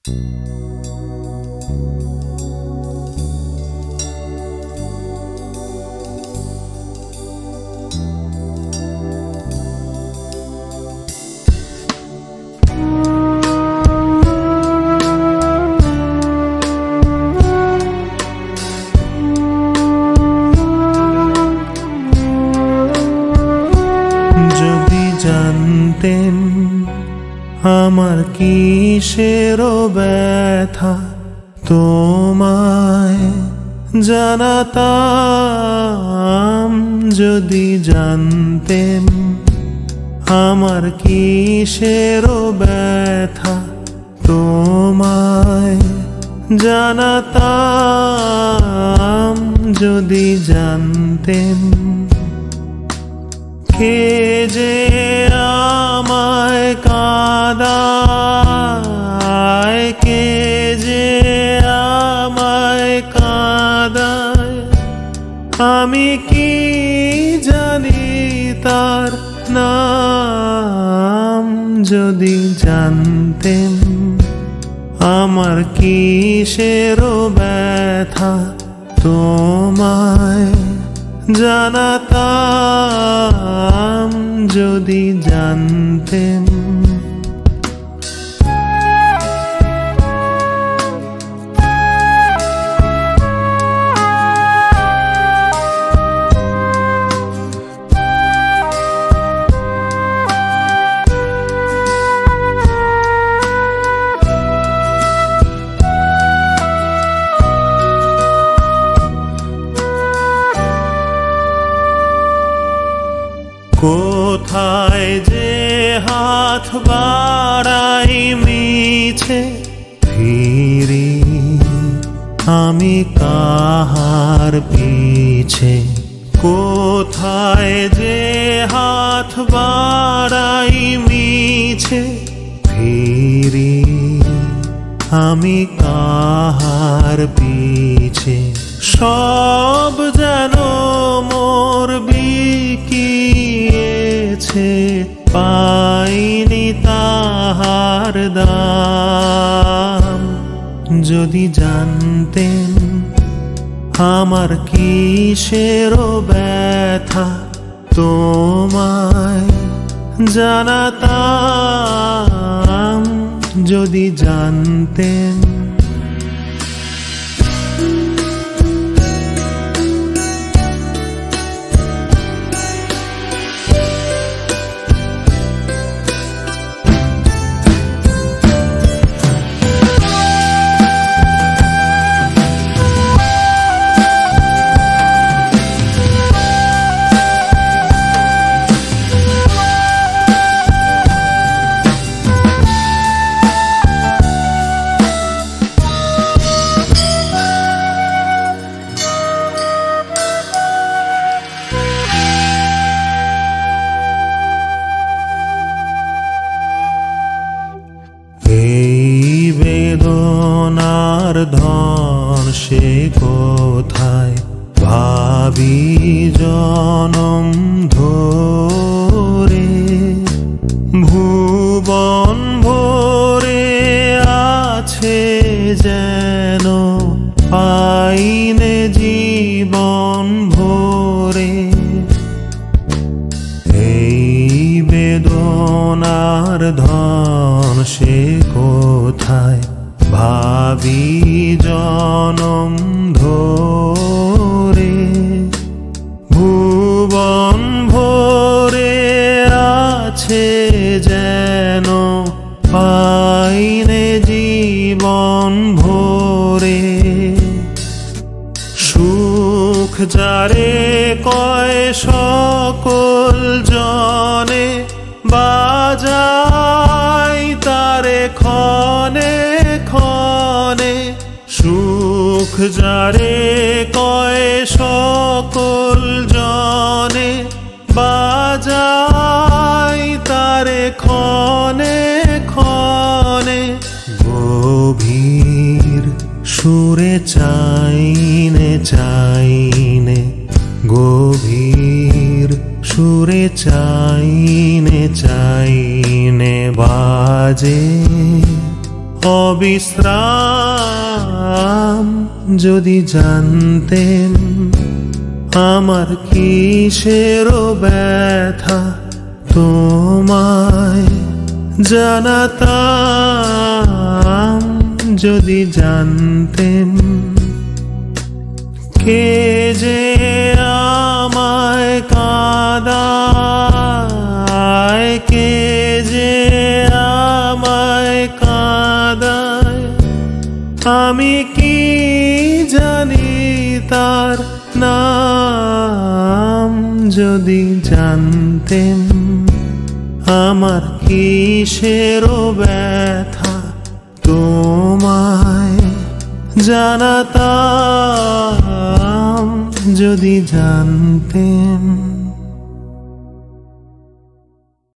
যদি জানতেন আমার কিসের ব্যথা, তোমায় জানাতাম। যদি জানতেন আমার কিসের ব্যথা, তোমায় জানাতাম। যদি জানতেন কে যে আমায় কাঁদায়, কে যে আমায় কাঁদায়, আমি কি জানি তার নাম। যদি জানতেন আমার কিসের ব্যথা, তোমায় জানাতাম। যদি জানতেন কোথায় যে হাত বাড়াই মিছে ফিরি আমি কাহার পিছে। কোথায় যে হাত বাড়াই মিছে ফিরি আমি কাহার পিছে। সব যেন মোর বিকিয়েছে, পাইনি তাহার দাম। যদি জানতেন আমার কিসের ব্যথা, তোমায় জানাতাম। যদি জানতেন বেদনার ধন সে কোথায়, ভাবি জনম ধরে। ভুবন ভরে আছে যেন, পাইনে জীবন ভরে। এই বেদনার ধন সে কোথায়, ভাবি জনম ধরে। ভুবন ভরে আছে যেন, পাইনে জীবন ভরে। সুখ যারে কয় সকল জনে, বাজাই তারে ক্ষণে ক্ষণে। সুখ যারে কয় সকল জনে, বাজাই তারে ক্ষণে ক্ষণে। গভীর সুরে চাইনে চাইনে, গভীর সুরে চাইনে চাইনে বাজে অবিশ্রাম যদি জানতেন আমার কিসেরও ব্যথা তোমায় জানাতাম যদি জানতেন কে যে আমায় কাঁদায় কে যে আমায় কাঁদায় আমি কি জানি তার নাম যদি জানতেন আমার কিসেরও ব্যথা তোমায় জানাতাম যদি জানতেন।